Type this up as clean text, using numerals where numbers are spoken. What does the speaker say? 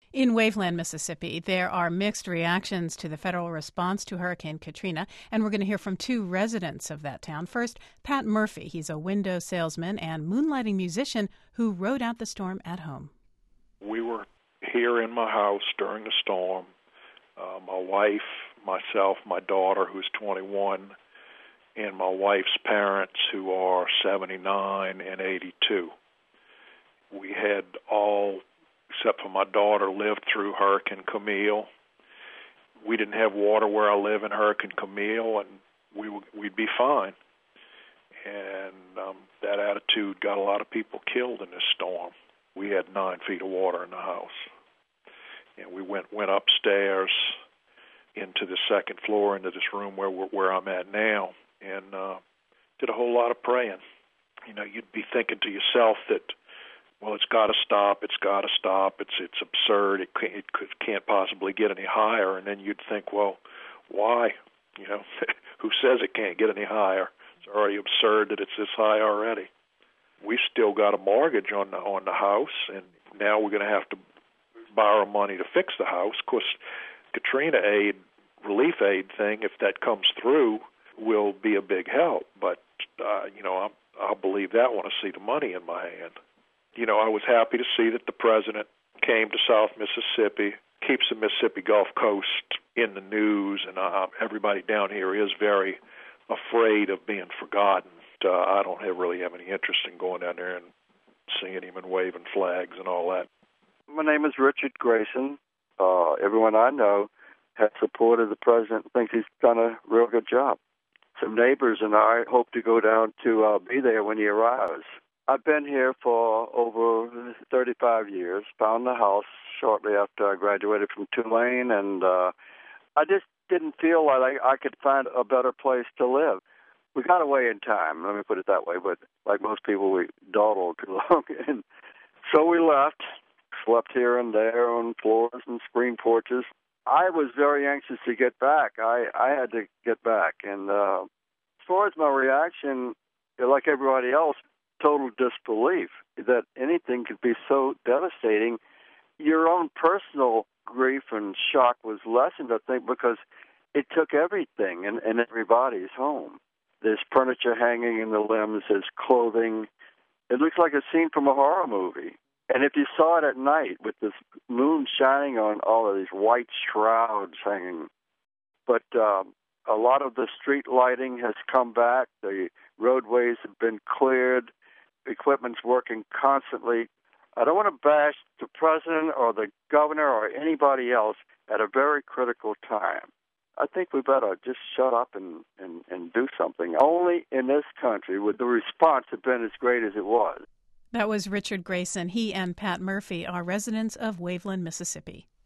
In Waveland, Mississippi, there are mixed reactions to the federal response to Hurricane Katrina, and we're going to hear from two residents of that town. First, Pat Murphy. He's a window salesman and moonlighting musician who rode out the storm at home. We were here in my house during the storm. My wife, myself, my daughter, who's 21, and my wife's parents, who are 79 and 82. We had all, except for my daughter, lived through Hurricane Camille. We didn't have water where I live in Hurricane Camille, and we'd be fine. And that attitude got a lot of people killed in this storm. We had 9 feet of water in the house. And we went upstairs into the second floor, into this room where I'm at now, and did a whole lot of praying. You know, you'd be thinking to yourself that, well, it's got to stop. It's got to stop. It's absurd. It can't possibly get any higher. And then you'd think, well, why? You know, who says it can't get any higher? It's already absurd that it's this high already. We still got a mortgage on the house, and now we're going to have to borrow money to fix the house. Of course, Katrina aid, relief aid thing, if that comes through, will be a big help. But I'll believe that when I see the money in my hand. You know, I was happy to see that the president came to South Mississippi, keeps the Mississippi Gulf Coast in the news, and everybody down here is very afraid of being forgotten. I don't really have any interest in going down there and seeing him and waving flags and all that. My name is Richard Grayson. Everyone I know has supported the president and thinks he's done a real good job. Some neighbors and I hope to go down to be there when he arrives. I've been here for over 35 years, found the house shortly after I graduated from Tulane, and I just didn't feel like I could find a better place to live. We got away in time, let me put it that way, but like most people, we dawdled too long. And so we left, slept here and there on floors and screen porches. I was very anxious to get back. I had to get back. And as far as my reaction, like everybody else, total disbelief that anything could be so devastating. Your own personal grief and shock was lessened, I think, because it took everything in everybody's home. There's furniture hanging in the limbs, there's clothing. It looks like a scene from a horror movie. And if you saw it at night with this moon shining on all of these white shrouds hanging, but a lot of the street lighting has come back. The roadways have been cleared. Equipment's working constantly. I don't want to bash the president or the governor or anybody else at a very critical time. I think we better just shut up and do something. Only in this country would the response have been as great as it was. That was Richard Grayson. He and Pat Murphy are residents of Waveland, Mississippi.